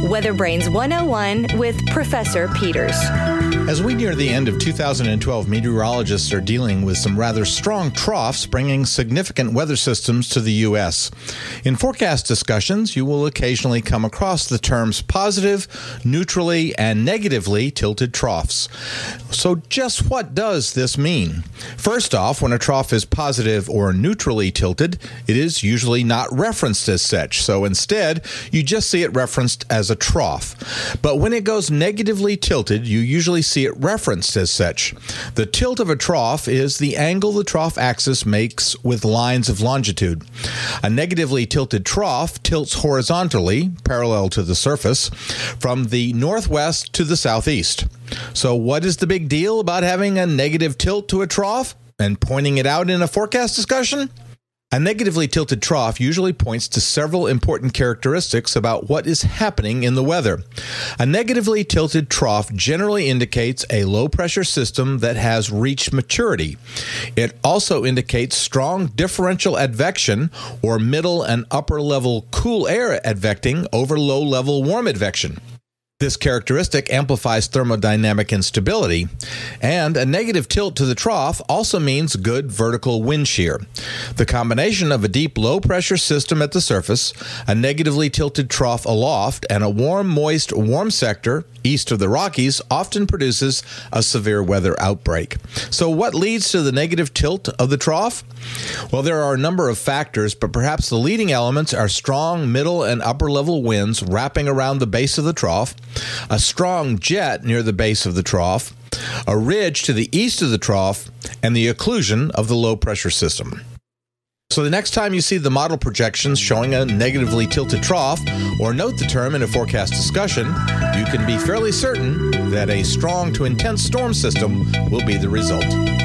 Weather Brains 101 with Professor Peters. As we near the end of 2012, meteorologists are dealing with some rather strong troughs bringing significant weather systems to the U.S. In forecast discussions, you will occasionally come across the terms positive, neutrally, and negatively tilted troughs. So just what does this mean? First off, when a trough is positive or neutrally tilted, it is usually not referenced as such. So instead, you just see it referenced as a trough. But when it goes negatively tilted, you usually see it referenced as such. The tilt of a trough is the angle the trough axis makes with lines of longitude. A negatively tilted trough tilts horizontally, parallel to the surface, from the northwest to the southeast. So what is the big deal about having a negative tilt to a trough and pointing it out in a forecast discussion? A negatively tilted trough usually points to several important characteristics about what is happening in the weather. A negatively tilted trough generally indicates a low-pressure system that has reached maturity. It also indicates strong differential advection, or middle and upper-level cool air advecting over low-level warm advection. This characteristic amplifies thermodynamic instability, and a negative tilt to the trough also means good vertical wind shear. The combination of a deep low-pressure system at the surface, a negatively tilted trough aloft, and a warm, moist, warm sector east of the Rockies often produces a severe weather outbreak. So what leads to the negative tilt of the trough? Well, there are a number of factors, but perhaps the leading elements are strong middle and upper level winds wrapping around the base of the trough, a strong jet near the base of the trough, a ridge to the east of the trough, and the occlusion of the low pressure system. So the next time you see the model projections showing a negatively tilted trough, or note the term in a forecast discussion, you can be fairly certain that a strong to intense storm system will be the result.